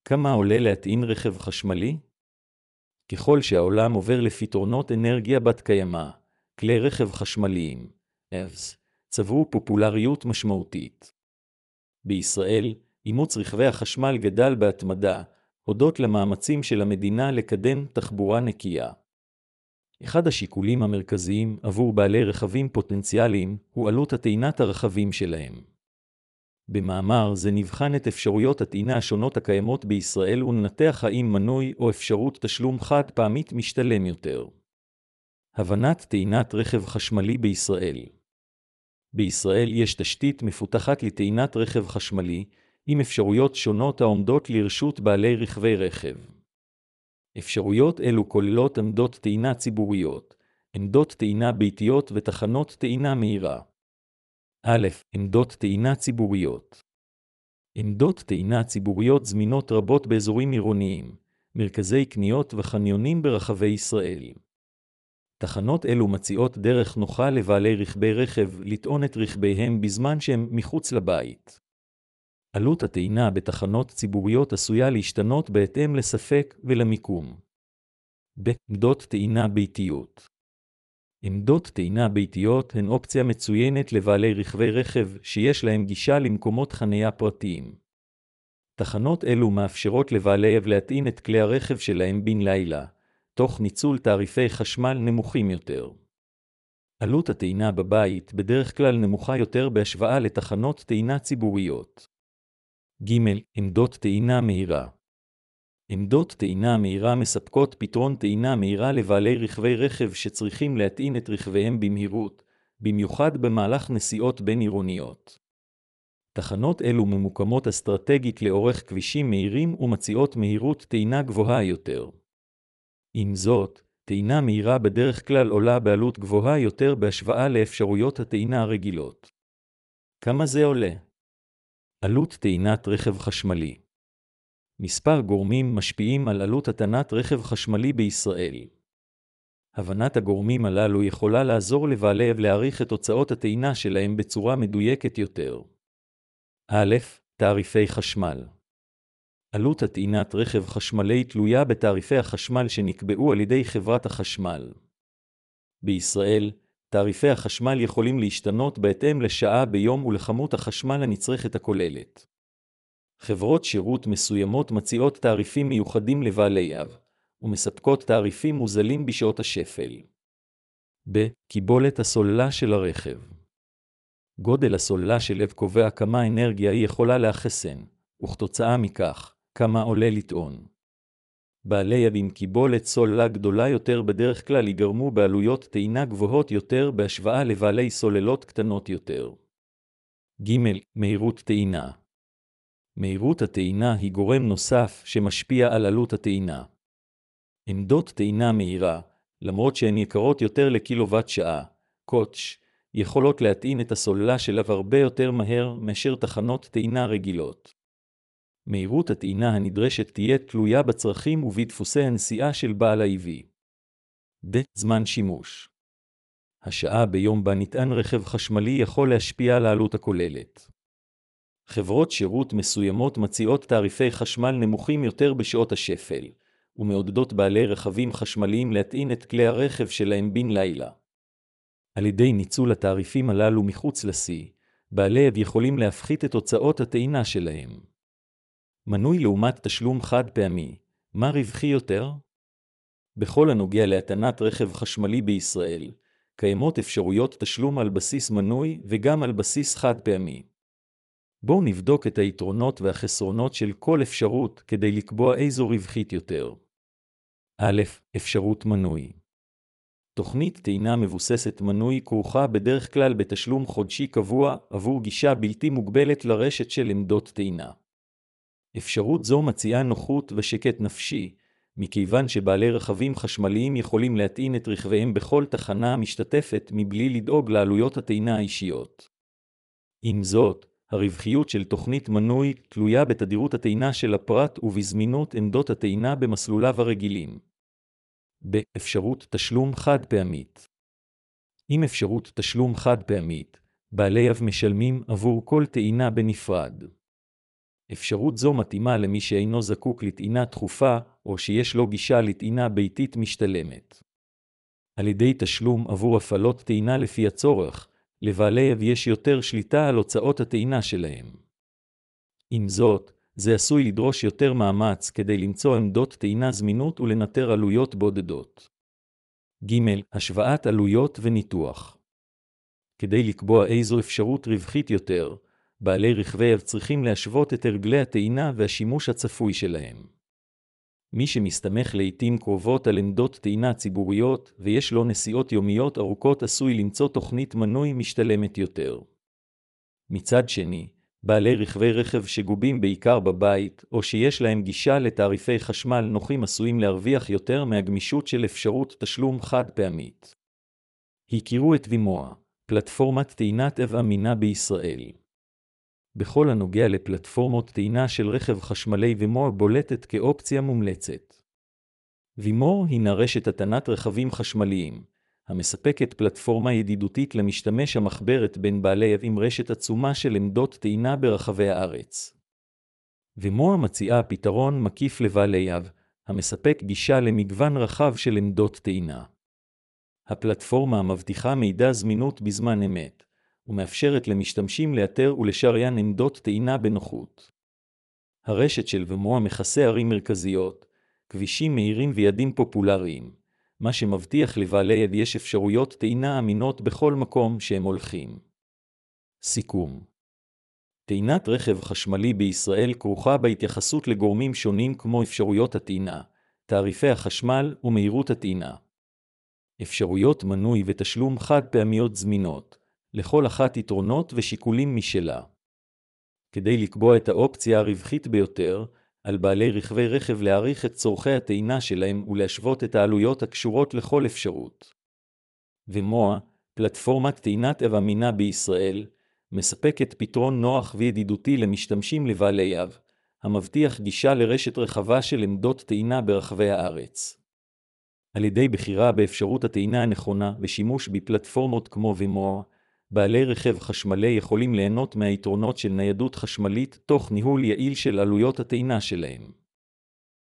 כמה עולה להטעין רכב חשמלי? ככל שהעולם עובר לפתרונות אנרגיה בת קיימא, כלי רכב חשמליים, EVs, צברו פופולריות משמעותית. בישראל, אימוץ רכבי החשמל גדל בהתמדה, הודות למאמצים של המדינה לקדם תחבורה נקייה. אחד השיקולים המרכזיים עבור בעלי רכבים פוטנציאליים הוא עלות הטעינת הרכבים שלהם. במאמר זה נבחן את אפשרויות הטעינה השונות הקיימות בישראל וננתח האם מנוי או אפשרות תשלום חד פעמית משתלם יותר. הבנת טעינת רכב חשמלי בישראל. בישראל יש תשתית מפותחת לטעינת רכב חשמלי, עם אפשרויות שונות העומדות לרשות בעלי רכבי רכב. אפשרויות אלו כוללות עמדות טעינה ציבוריות, עמדות טעינה ביתיות ותחנות טעינה מהירה. א', עמדות טעינה ציבוריות. עמדות טעינה ציבוריות זמינות רבות באזורים עירוניים, מרכזי קניות וחניונים ברחבי ישראל. תחנות אלו מציעות דרך נוחה לבעלי רכבי רכב לטעון את רכביהם בזמן שהם מחוץ לבית. עלות הטעינה בתחנות ציבוריות עשויה להשתנות בהתאם לספק ולמיקום. עמדות טעינה ביתיות. עמדות טעינה ביתיות הן אופציה מצוינת לבעלי רכבי רכב שיש להם גישה למקומות חניה פרטיים. תחנות אלו מאפשרות לבעלי להטעין את כלי הרכב שלהם בן לילה, תוך ניצול תעריפי חשמל נמוכים יותר. עלות הטעינה בבית בדרך כלל נמוכה יותר בהשוואה לתחנות טעינה ציבוריות. ג' עמדות טעינה מהירה. עמדות טעינה מהירה מספקות פתרון טעינה מהירה לבעלי רכבי רכב שצריכים להטעין את רכביהם במהירות, במיוחד במהלך נסיעות בין עירוניות. תחנות אלו ממוקמות אסטרטגית לאורך כבישים מהירים ומציעות מהירות טעינה גבוהה יותר. עם זאת, טעינה מהירה בדרך כלל עולה בעלות גבוהה יותר בהשוואה לאפשרויות הטעינה הרגילות. כמה זה עולה? עלות טעינת רכב חשמלי. מספר גורמים משפיעים על עלות הטענת רכב חשמלי בישראל. הבנת הגורמים הללו יכולה לעזור לבעלי להעריך את הוצאות הטעינה שלהם בצורה מדויקת יותר. א', תעריפי חשמל. עלות הטעינת רכב חשמלי תלויה בתעריפי החשמל שנקבעו על ידי חברת החשמל. בישראל, תעריפי החשמל יכולים להשתנות בהתאם לשעה ביום ולכמות החשמל הנצרכת הכוללת. חברות שירות מסוימות מציעות תעריפים מיוחדים לבעלי אב, ומספקות תעריפים מוזלים בשעות השפל. קיבולת הסוללה של הרכב. גודל הסוללה של אב קובע כמה אנרגיה היא יכולה לאחסן, וכתוצאה מכך, כמה עולה לטעון. בעלי אב עם קיבולת סוללה גדולה יותר בדרך כלל יגרמו בעלויות טעינה גבוהות יותר בהשוואה לבעלי סוללות קטנות יותר. ג' מהירות טעינה. מהירות הטעינה היא גורם נוסף שמשפיע על עלות הטעינה. עמדות טעינה מהירה, למרות שהן יקרות יותר לקילוואט שעה, קוטש, יכולות להטעין את הסוללה שלה הרבה יותר מהר מאשר תחנות טעינה רגילות. מהירות הטעינה הנדרשת תהיה תלויה בצרכים ובדפוסי הנסיעה של בעל ה-EV. זמן שימוש. השעה ביום בה נטען רכב חשמלי יכול להשפיע על העלות הכוללת. חברות שירות מסוימות מציעות תעריפי חשמל נמוכים יותר בשעות השפל, ומעודדות בעלי רכבים חשמליים להטעין את כלי הרכב שלהם בן לילה. על ידי ניצול התעריפים הללו מחוץ לשיא, בעלי יכולים להפחית את הוצאות הטעינה שלהם. מנוי לעומת תשלום חד פעמי, מה רווחי יותר? בכל הנוגע להטענת רכב חשמלי בישראל, קיימות אפשרויות תשלום על בסיס מנוי וגם על בסיס חד פעמי. בואו נבדוק את היתרונות והחסרונות של כל אפשרות כדי לקבוע איזו רווחית יותר. א', אפשרות מנוי. תוכנית טעינה מבוססת מנוי כרוכה בדרך כלל בתשלום חודשי קבוע עבור גישה בלתי מוגבלת לרשת של עמדות טעינה. אפשרות זו מציעה נוחות ושקט נפשי, מכיוון שבעלי רכבים חשמליים יכולים להטעין את רכביהם בכל תחנה משתתפת מבלי לדאוג לעלויות הטעינה האישיות. עם זאת, הרווחיות של תוכנית מנוי תלויה בתדירות הטעינה של הפרט ובזמינות עמדות הטעינה במסלוליו הרגילים. באפשרות תשלום חד פעמית. עם אפשרות תשלום חד פעמית, בעלי אב משלמים עבור כל טעינה בנפרד. אפשרות זו מתאימה למי שאינו זקוק לטעינה תכופה, או שיש לו גישה לטעינה ביתית משתלמת. על ידי תשלום עבור הפעלות טעינה לפי הצורך, לבעלי יש יותר שליטה על הוצאות הטעינה שלהם. עם זאת, זה עשוי לדרוש יותר מאמץ כדי למצוא עמדות טעינה זמינות ולנטר עלויות בודדות. ג. השוואת עלויות וניתוח. כדי לקבוע איזו אפשרות רווחית יותר, בעלי רכבי צריכים להשוות את הרגלי הטעינה והשימוש הצפוי שלהם. מי שמסתמך לעתים קרובות על עמדות טעינה ציבוריות ויש לו נסיעות יומיות ארוכות עשוי למצוא תוכנית מנוי משתלמת יותר. מצד שני, בעלי רכב שגובים בעיקר בבית או שיש להם גישה לתעריפי חשמל נוחים עשויים להרוויח יותר מהגמישות של אפשרות תשלום חד פעמית. הכירו את וימואה, פלטפורמת טעינת אמינה בישראל. בכל הנוגע לפלטפורמות טעינה של רכב חשמלי וימואה בולטת כאופציה מומלצת. וימואה הינה רשת הטענת רכבים חשמליים, המספקת פלטפורמה ידידותית למשתמש המחברת בין בעלי עם רשת עצומה של עמדות טעינה ברחבי הארץ. וימואה מציעה פתרון מקיף לבעלי המספק גישה למגוון רחב של עמדות טעינה. הפלטפורמה מבטיחה מידע זמינות בזמן אמת, ומאפשרת למשתמשים לאתר ולשריין עמדות טעינה בנוחות. הרשת של וימואה מכסה ערים מרכזיות, כבישים מהירים ויעדים פופולריים, מה שמבטיח לבעלי יש אפשרויות טעינה אמינות בכל מקום שהם הולכים. סיכום. טעינת רכב חשמלי בישראל כרוכה בהתייחסות לגורמים שונים כמו אפשרויות הטעינה, תעריפי החשמל ומהירות הטעינה. אפשרויות מנוי ותשלום חד פעמיות זמינות, לכל אחת יתרונות ושיקולים משלה. כדי לקבוע את האופציה הרווחית ביותר, על בעלי רכב להעריך את צורכי הטעינה שלהם ולהשוות את העלויות הקשורות לכל אפשרות. וימואה, פלטפורמת טעינת אמינה בישראל, מספקת פתרון נוח וידידותי למשתמשים לבעלי המבטיח גישה לרשת רחבה של עמדות טעינה ברחבי הארץ. על ידי בחירה באפשרות הטעינה הנכונה ושימוש בפלטפורמות כמו וימואה, בעלי רכב חשמלי יכולים ליהנות מהיתרונות של ניידות חשמלית תוך ניהול יעיל של עלויות הטעינה שלהם.